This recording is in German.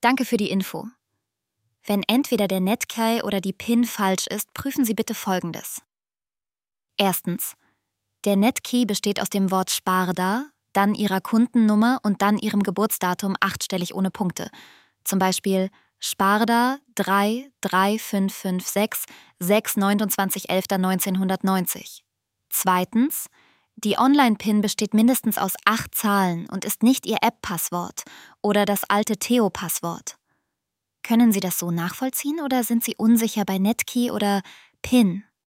Danke für die Info. Wenn entweder der Netkey oder die PIN falsch ist, prüfen Sie bitte Folgendes. Erstens. Der Netkey besteht aus dem Wort Sparda, dann Ihrer Kundennummer und dann Ihrem Geburtsdatum 8-stellig ohne Punkte. Zum Beispiel Sparda 33556 6/29.11.1990. Zweitens. Die Online-PIN besteht mindestens aus 8 Zahlen und ist nicht Ihr App-Passwort oder das alte Theo-Passwort. Können Sie das so nachvollziehen oder sind Sie unsicher bei Netkey oder PIN?